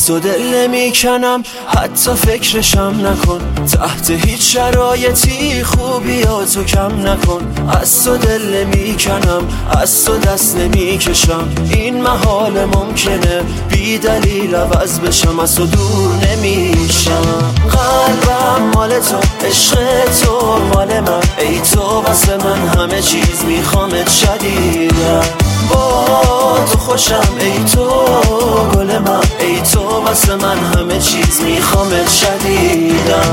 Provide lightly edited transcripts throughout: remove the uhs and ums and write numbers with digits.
تو دل نمیکنم، حتی فکرشم نکن. تحت هیچ شرایطی خوبیاتو کم نکن. از تو دل نمیکنم، از تو دست نمیکشم. این محال ممکنه بی دلیل عوض بشم، از تو دور نمیشم. قلبم مال تو، عشق تو مال من. ای تو واسه من همه چیز، میخوامت شدیدم. با تو خوشم ای تو گل من. ای تو واسه من همه چیز، میخوامت شدیدم.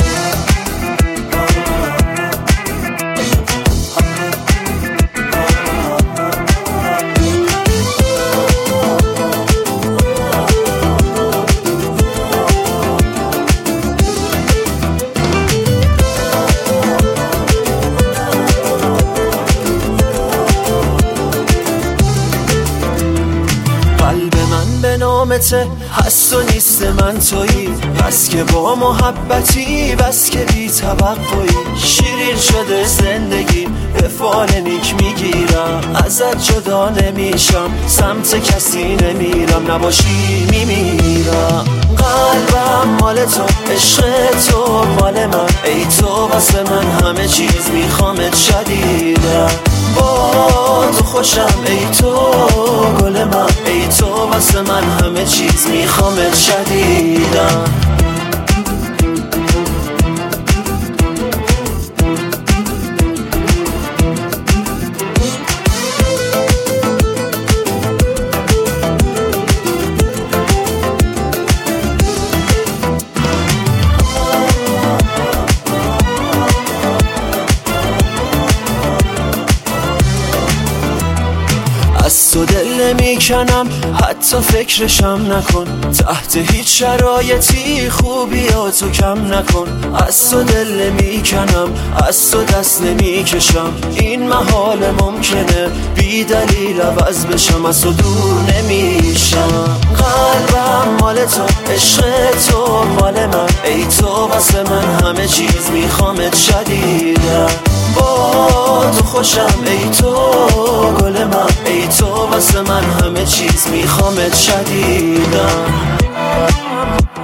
قلب من به نامته هست و نیست من تویی. بس که با محبتی، بس که بی توقعی. شیرین شده زندگی، به فال نیک میگیرم. ازت جدا نمیشم، سمت کسی نمیرم. نباشی میمیرم. قلبم مال تو، عشق تو مال من. ای تو واسه من همه چیز، میخوامت شدیدم. با تو خوشم ای تو گل من. ای تو واسه من همه چیز، میخوامت شدیدم. از تو دل نمیکنم، حتی فکرشم نکن. تحت هیچ شرایطی خوبیاتو کم نکن. از تو دل نمیکنم، از تو دست نمیکشم. این محال ممکنه بی دلیل عوض بشم، از تو دور نمیشم. قلبم مال تو، عشق تو مال من. ای تو واسه من همه چیز، میخوامت شدیدم. با تو خوشم ای تو گل من. ای تو واسه من همه چیز، میخوامت شدیدم.